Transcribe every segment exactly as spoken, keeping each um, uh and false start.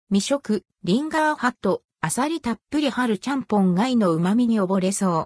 未食、リンガーハット、アサリたっぷり春ちゃんぽん貝の旨味に溺れそう。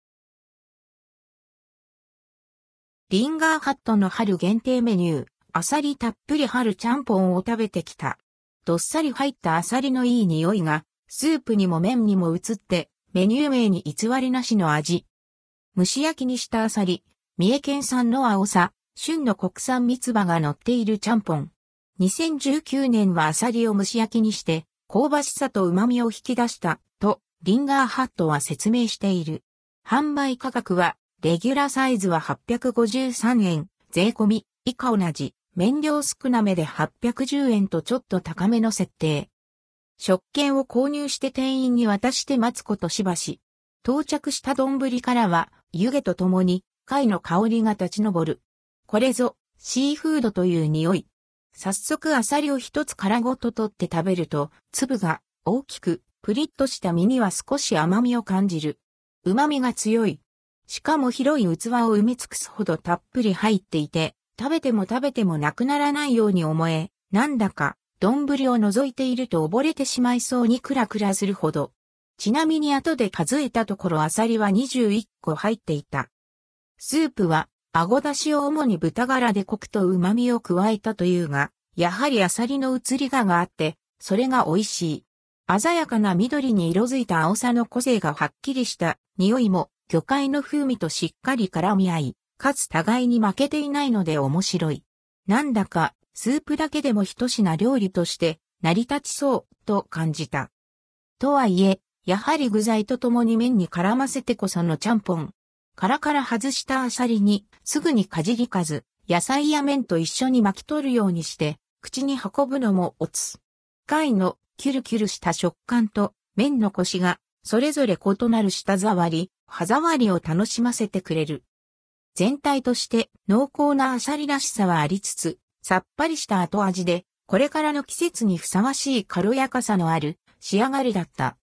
リンガーハットの春限定メニュー、アサリたっぷり春ちゃんぽんを食べてきた。どっさり入ったアサリのいい匂いが、スープにも麺にも移って、メニュー名に偽りなしの味。蒸し焼きにしたアサリ、三重県産の青さ、旬の国産三つ葉が乗っているちゃんぽん。にせんじゅうきゅうねんはアサリを蒸し焼きにして、香ばしさと旨味を引き出した、と、リンガーハットは説明している。販売価格は、レギュラーサイズははっぴゃくごじゅうさんえん、税込み、以下同じ、麺量少なめではっぴゃくじゅうえんとちょっと高めの設定。食券を購入して店員に渡して待つことしばし。到着した丼からは、湯気とともに、貝の香りが立ち上る。これぞ、シーフードという匂い。早速アサリを一つ殻ごと取って食べると、粒が大きく、プリッとした身には少し甘みを感じる。旨味が強い。しかも広い器を埋め尽くすほどたっぷり入っていて、食べても食べてもなくならないように思え、なんだか、丼を覗いていると溺れてしまいそうにクラクラするほど。ちなみに後で数えたところアサリはにじゅういっこ入っていた。スープは、あごだしを主に豚ガラでコクと旨味を加えたというが、やはりアサリの移りががあって、それが美味しい。鮮やかな緑に色づいた青さの個性がはっきりした匂いも、魚介の風味としっかり絡み合い、かつ互いに負けていないので面白い。なんだか、スープだけでも一品料理として成り立ちそう、と感じた。とはいえ、やはり具材とともに麺に絡ませてこそのちゃんぽん。殻から外したアサリにすぐにかじりかず、野菜や麺と一緒に巻き取るようにして口に運ぶのもオツ。貝のキュルキュルした食感と麺のコシがそれぞれ異なる舌触り、歯触りを楽しませてくれる。全体として濃厚なアサリらしさはありつつ、さっぱりした後味でこれからの季節にふさわしい軽やかさのある仕上がりだった。